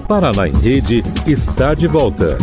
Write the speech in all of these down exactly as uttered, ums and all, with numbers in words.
Paraná em Rede está de volta.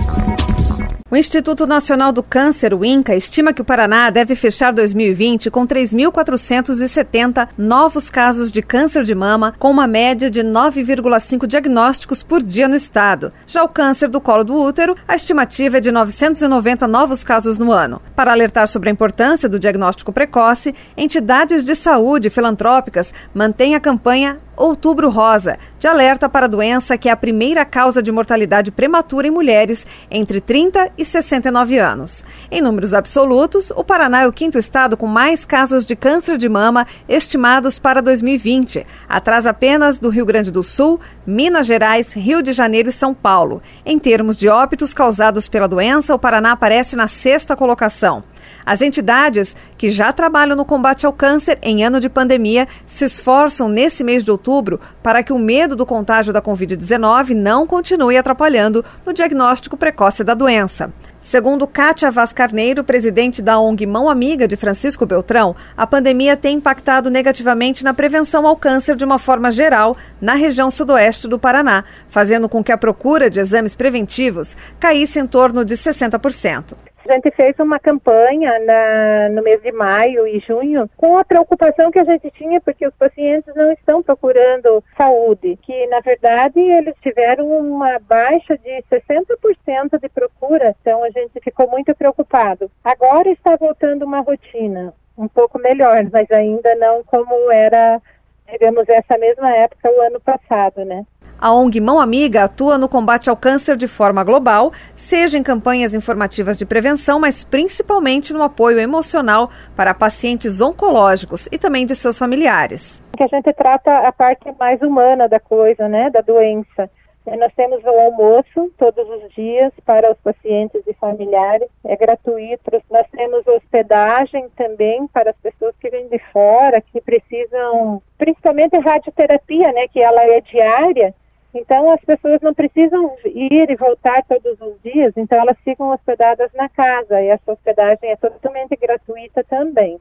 O Instituto Nacional do Câncer, o INCA, estima que o Paraná deve fechar dois mil e vinte com três mil quatrocentos e setenta novos casos de câncer de mama, com uma média de nove vírgula cinco diagnósticos por dia no estado. Já o câncer do colo do útero, a estimativa é de novecentos e noventa novos casos no ano. Para alertar sobre a importância do diagnóstico precoce, entidades de saúde filantrópicas mantêm a campanha Outubro Rosa, de alerta para a doença que é a primeira causa de mortalidade prematura em mulheres entre trinta e sessenta e nove anos. Em números absolutos, o Paraná é o quinto estado com mais casos de câncer de mama estimados para dois mil e vinte, atrás apenas do Rio Grande do Sul, Minas Gerais, Rio de Janeiro e São Paulo. Em termos de óbitos causados pela doença, o Paraná aparece na sexta colocação. As entidades que já trabalham no combate ao câncer em ano de pandemia se esforçam nesse mês de outubro para que o medo do contágio da covid dezenove não continue atrapalhando no diagnóstico precoce da doença. Segundo Kátia Vaz Carneiro, presidente da O N G Mão Amiga de Francisco Beltrão, a pandemia tem impactado negativamente na prevenção ao câncer de uma forma geral na região sudoeste do Paraná, fazendo com que a procura de exames preventivos caísse em torno de sessenta por cento. A gente fez uma campanha na, no mês de maio e junho com a preocupação que a gente tinha porque os pacientes não estão procurando saúde, que na verdade eles tiveram uma baixa de sessenta por cento de procura, então a gente ficou muito preocupado. Agora está voltando uma rotina um pouco melhor, mas ainda não como era, digamos, essa mesma época o ano passado, né? A O N G Mão Amiga atua no combate ao câncer de forma global, seja em campanhas informativas de prevenção, mas principalmente no apoio emocional para pacientes oncológicos e também de seus familiares. Que a gente trata a parte mais humana da coisa, né, da doença. Nós temos o almoço todos os dias para os pacientes e familiares, é gratuito. Nós temos hospedagem também para as pessoas que vêm de fora, que precisam, principalmente radioterapia, né, que ela é diária. Então, as pessoas não precisam ir e voltar todos os dias, então elas ficam hospedadas na casa, e essa hospedagem é totalmente gratuita também.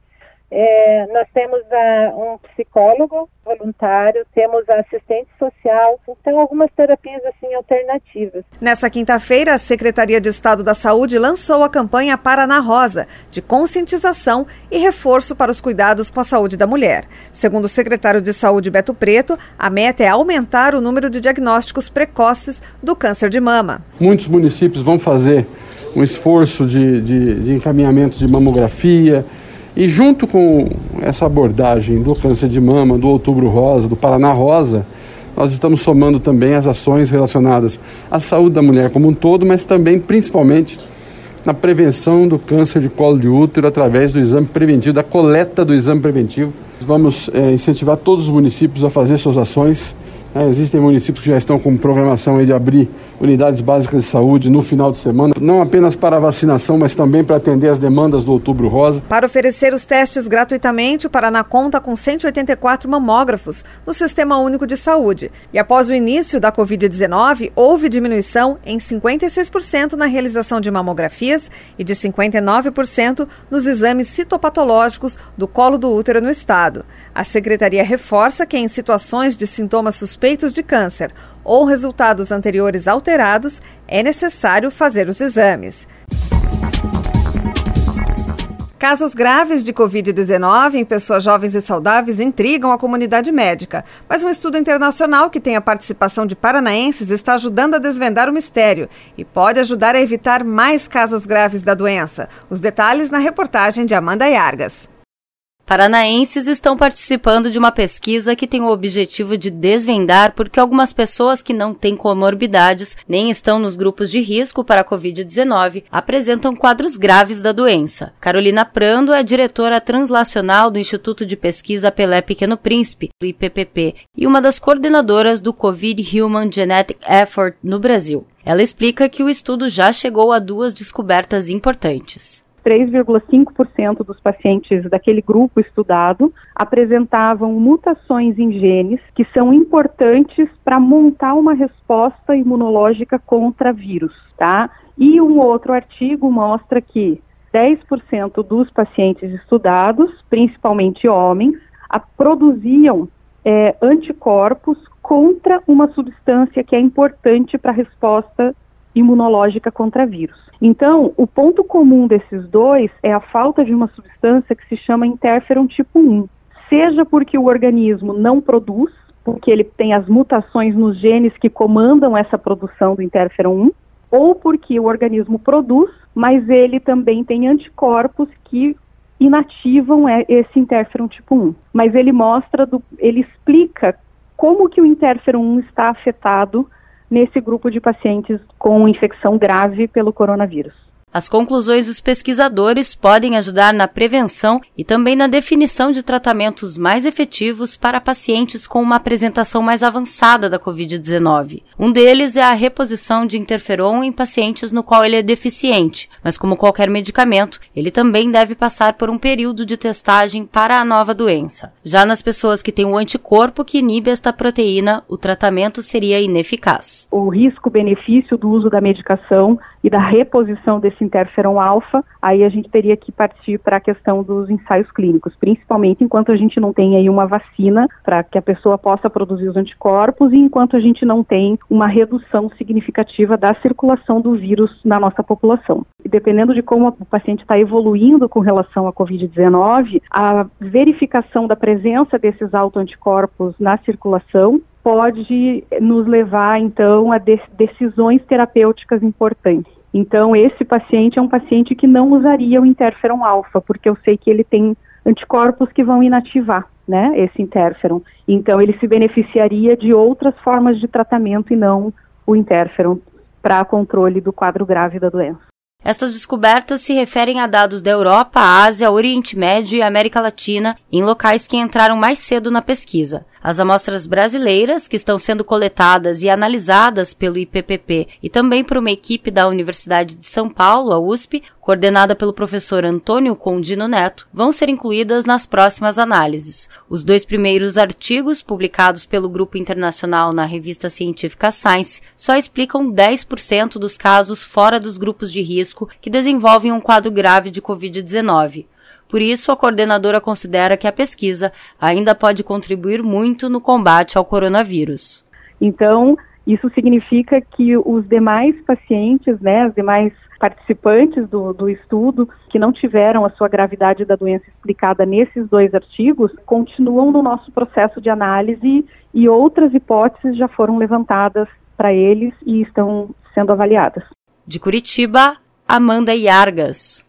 É, nós temos a, um psicólogo voluntário, temos a assistente social, então algumas terapias assim alternativas. Nessa quinta-feira, a Secretaria de Estado da Saúde lançou a campanha Paraná Rosa, de conscientização e reforço para os cuidados com a saúde da mulher. Segundo o secretário de Saúde, Beto Preto, a meta é aumentar o número de diagnósticos precoces do câncer de mama. Muitos municípios vão fazer um esforço de, de, de encaminhamento de mamografia. E junto com essa abordagem do câncer de mama, do Outubro Rosa, do Paraná Rosa, nós estamos somando também as ações relacionadas à saúde da mulher como um todo, mas também, principalmente, na prevenção do câncer de colo de útero através do exame preventivo, da coleta do exame preventivo. Vamos é, incentivar todos os municípios a fazer suas ações. É, existem municípios que já estão com programação aí de abrir unidades básicas de saúde no final de semana, não apenas para a vacinação, mas também para atender as demandas do Outubro Rosa. Para oferecer os testes gratuitamente, o Paraná conta com cento e oitenta e quatro mamógrafos no Sistema Único de Saúde. E após o início da covid dezenove, houve diminuição em cinquenta e seis por cento na realização de mamografias e de cinquenta e nove por cento nos exames citopatológicos do colo do útero no estado. A Secretaria reforça que em situações de sintomas suspeitos de câncer ou resultados anteriores alterados, é necessário fazer os exames. Casos graves de covid dezenove em pessoas jovens e saudáveis intrigam a comunidade médica, mas um estudo internacional que tem a participação de paranaenses está ajudando a desvendar o mistério e pode ajudar a evitar mais casos graves da doença. Os detalhes na reportagem de Amanda Yargas. Paranaenses estão participando de uma pesquisa que tem o objetivo de desvendar por que algumas pessoas que não têm comorbidades nem estão nos grupos de risco para a covid dezenove apresentam quadros graves da doença. Carolina Prando é diretora translacional do Instituto de Pesquisa Pelé Pequeno Príncipe, do I P P P, e uma das coordenadoras do Covid Human Genetic Effort no Brasil. Ela explica que o estudo já chegou a duas descobertas importantes. três vírgula cinco por cento dos pacientes daquele grupo estudado apresentavam mutações em genes que são importantes para montar uma resposta imunológica contra vírus, tá? E um outro artigo mostra que dez por cento dos pacientes estudados, principalmente homens, a, produziam é, anticorpos contra uma substância que é importante para a resposta imunológica contra vírus. Então, o ponto comum desses dois é a falta de uma substância que se chama interferon tipo um, seja porque o organismo não produz, porque ele tem as mutações nos genes que comandam essa produção do interferon um, ou porque o organismo produz, mas ele também tem anticorpos que inativam esse interferon tipo um. Mas ele mostra, do, ele explica como que o interferon um está afetado nesse grupo de pacientes com infecção grave pelo coronavírus. As conclusões dos pesquisadores podem ajudar na prevenção e também na definição de tratamentos mais efetivos para pacientes com uma apresentação mais avançada da covid dezenove. Um deles é a reposição de interferon em pacientes no qual ele é deficiente, mas como qualquer medicamento, ele também deve passar por um período de testagem para a nova doença. Já nas pessoas que têm o anticorpo que inibe esta proteína, o tratamento seria ineficaz. O risco-benefício do uso da medicação e da reposição desse interferon alfa, aí a gente teria que partir para a questão dos ensaios clínicos, principalmente enquanto a gente não tem aí uma vacina para que a pessoa possa produzir os anticorpos e enquanto a gente não tem uma redução significativa da circulação do vírus na nossa população. E dependendo de como o paciente está evoluindo com relação à covid dezenove, a verificação da presença desses autoanticorpos na circulação pode nos levar, então, a de- decisões terapêuticas importantes. Então, esse paciente é um paciente que não usaria o interferon alfa, porque eu sei que ele tem anticorpos que vão inativar, né, esse interferon. Então, ele se beneficiaria de outras formas de tratamento e não o interferon para controle do quadro grave da doença. Estas descobertas se referem a dados da Europa, Ásia, Oriente Médio e América Latina, em locais que entraram mais cedo na pesquisa. As amostras brasileiras, que estão sendo coletadas e analisadas pelo I P P P e também por uma equipe da Universidade de São Paulo, a U S P, coordenada pelo professor Antônio Condino Neto, vão ser incluídas nas próximas análises. Os dois primeiros artigos, publicados pelo grupo internacional na revista científica Science, só explicam dez por cento dos casos fora dos grupos de risco que desenvolvem um quadro grave de covid dezenove. Por isso, a coordenadora considera que a pesquisa ainda pode contribuir muito no combate ao coronavírus. Então, isso significa que os demais pacientes, né, os demais participantes do, do estudo que não tiveram a sua gravidade da doença explicada nesses dois artigos, continuam no nosso processo de análise e outras hipóteses já foram levantadas para eles e estão sendo avaliadas. De Curitiba, Amanda Iargas.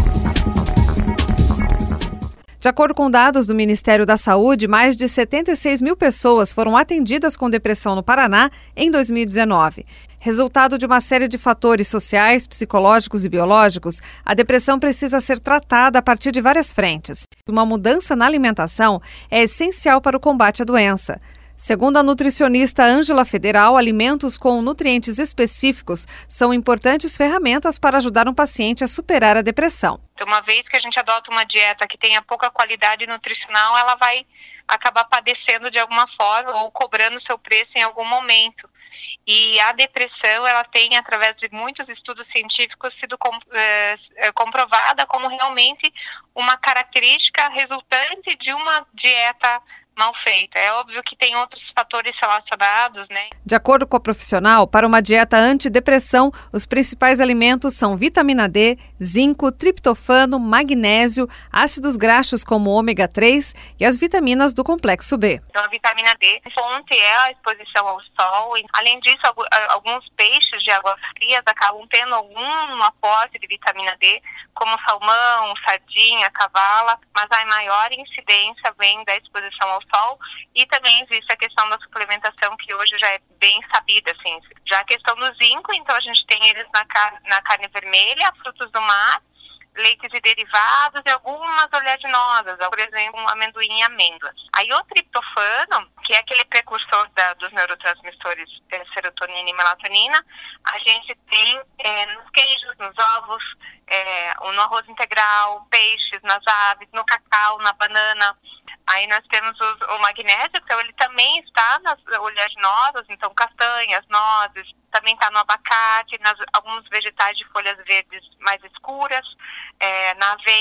De acordo com dados do Ministério da Saúde, mais de setenta e seis mil pessoas foram atendidas com depressão no Paraná em dois mil e dezenove. Resultado de uma série de fatores sociais, psicológicos e biológicos, a depressão precisa ser tratada a partir de várias frentes. Uma mudança na alimentação é essencial para o combate à doença. Segundo a nutricionista Ângela Federal, alimentos com nutrientes específicos são importantes ferramentas para ajudar um paciente a superar a depressão. Então, uma vez que a gente adota uma dieta que tenha pouca qualidade nutricional, ela vai acabar padecendo de alguma forma ou cobrando seu preço em algum momento. E a depressão, ela tem, através de muitos estudos científicos, sido com, é, comprovada como realmente uma característica resultante de uma dieta mal feita. É óbvio que tem outros fatores relacionados, né? De acordo com a profissional, para uma dieta antidepressão, os principais alimentos são vitamina D, zinco, triptofano, magnésio, ácidos graxos como ômega três e as vitaminas do complexo B. Então, a vitamina D, a fonte é a exposição ao sol. Além disso, alguns peixes de água fria acabam tendo algum aporte de vitamina D, como salmão, sardinha, cavala, mas a maior incidência vem da exposição ao sol, e também existe a questão da suplementação, que hoje já é bem sabida, assim. Já a questão do zinco, então a gente tem eles na, car- na carne vermelha, frutos do mar, leites e derivados e algumas oleaginosas, por exemplo, amendoim e amêndoas. Aí o triptofano, que é aquele precursor da, dos neurotransmissores é, serotonina e melatonina, a gente tem é, nos queijos, nos ovos, é, no arroz integral, peixes, nas aves, no cacau, na banana. Aí nós temos os, o magnésio, então ele também está nas oleaginosas, então castanhas, nozes, também está no abacate, nas alguns vegetais de folhas verdes mais escuras, é, na aveia,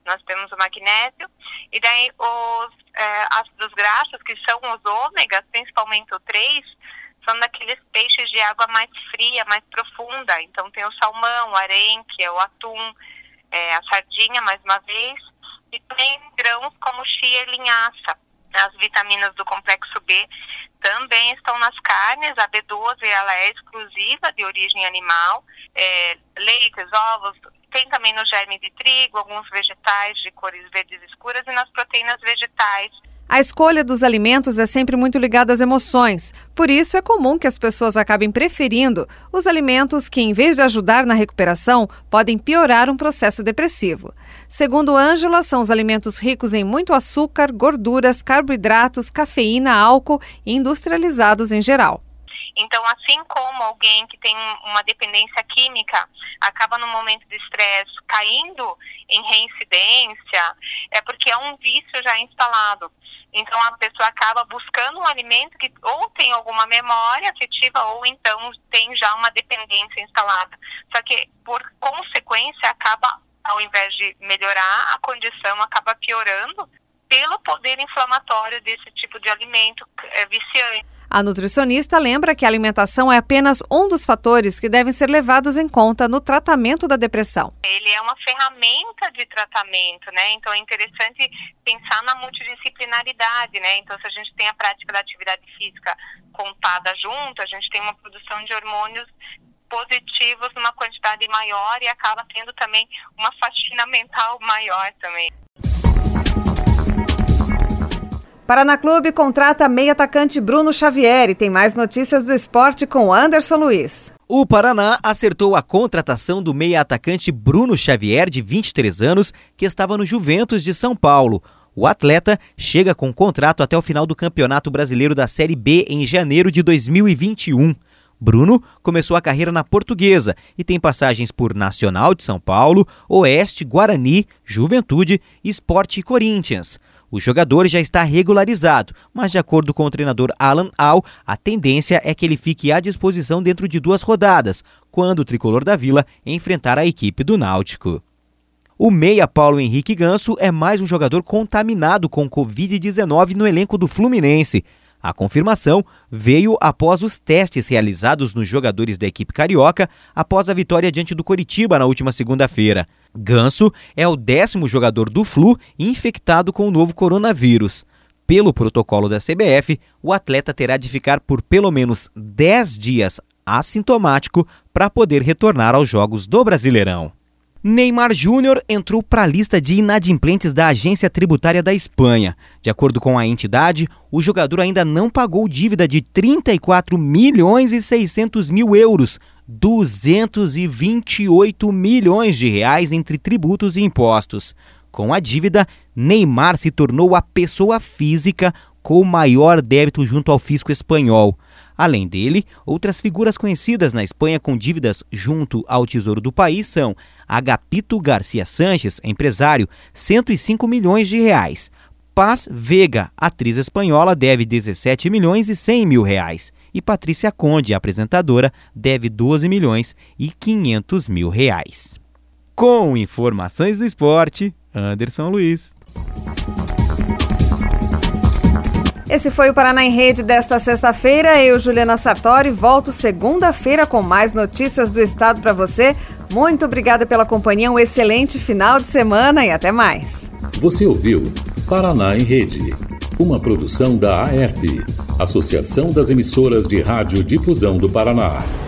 nós temos o magnésio, e daí os é, ácidos graxos, que são os ômegas, principalmente o três, são daqueles peixes de água mais fria, mais profunda. Então tem o salmão, o arenque, o atum, é, a sardinha, mais uma vez, e tem grãos como chia e linhaça. As vitaminas do complexo B também estão nas carnes. A B doze ela é exclusiva de origem animal, é, leites, ovos, tem também no germe de trigo, alguns vegetais de cores verdes escuras e nas proteínas vegetais. A escolha dos alimentos é sempre muito ligada às emoções. Por isso, é comum que as pessoas acabem preferindo os alimentos que, em vez de ajudar na recuperação, podem piorar um processo depressivo. Segundo Ângela, são os alimentos ricos em muito açúcar, gorduras, carboidratos, cafeína, álcool e industrializados em geral. Então, assim como alguém que tem uma dependência química acaba no momento de estresse caindo em reincidência, é porque é um vício já instalado. Então, a pessoa acaba buscando um alimento que ou tem alguma memória afetiva ou então tem já uma dependência instalada. Só que, por consequência, acaba, ao invés de melhorar, a condição acaba piorando pelo poder inflamatório desse tipo de alimento é, viciante. A nutricionista lembra que a alimentação é apenas um dos fatores que devem ser levados em conta no tratamento da depressão. Ele é uma ferramenta de tratamento, né? Então é interessante pensar na multidisciplinaridade, né? Então se a gente tem a prática da atividade física contada junto, a gente tem uma produção de hormônios positivos numa quantidade maior e acaba tendo também uma faxina mental maior também. Paraná Clube contrata meio atacante Bruno Xavier e tem mais notícias do esporte com Anderson Luiz. O Paraná acertou a contratação do meia atacante Bruno Xavier, de vinte e três anos, que estava no Juventus de São Paulo. O atleta chega com contrato até o final do Campeonato Brasileiro da Série B em janeiro de dois mil e vinte e um. Bruno começou a carreira na Portuguesa e tem passagens por Nacional de São Paulo, Oeste, Guarani, Juventude, Sport e Corinthians. O jogador já está regularizado, mas de acordo com o treinador Alan Al, a tendência é que ele fique à disposição dentro de duas rodadas, quando o tricolor da Vila enfrentar a equipe do Náutico. O meia Paulo Henrique Ganso é mais um jogador contaminado com covid dezenove no elenco do Fluminense. A confirmação veio após os testes realizados nos jogadores da equipe carioca após a vitória diante do Coritiba na última segunda-feira. Ganso é o décimo jogador do Flu infectado com o novo coronavírus. Pelo protocolo da C B F, o atleta terá de ficar por pelo menos dez dias assintomático para poder retornar aos jogos do Brasileirão. Neymar Júnior entrou para a lista de inadimplentes da Agência Tributária da Espanha. De acordo com a entidade, o jogador ainda não pagou dívida de trinta e quatro milhões e seiscentos mil euros, duzentos e vinte e oito milhões de reais entre tributos e impostos. Com a dívida, Neymar se tornou a pessoa física com o maior débito junto ao fisco espanhol. Além dele, outras figuras conhecidas na Espanha com dívidas junto ao Tesouro do país são Agapito Garcia Sanches, empresário, cento e cinco milhões de reais. Paz Vega, atriz espanhola, deve dezessete milhões e cem mil reais. E Patrícia Conde, apresentadora, deve doze milhões e quinhentos mil reais. Com informações do esporte, Anderson Luiz. Esse foi o Paraná em Rede desta sexta-feira. Eu, Juliana Sartori, volto segunda-feira com mais notícias do estado para você. Muito obrigada pela companhia, um excelente final de semana e até mais. Você ouviu Paraná em Rede, uma produção da A E R P, Associação das Emissoras de Rádio Difusão do Paraná.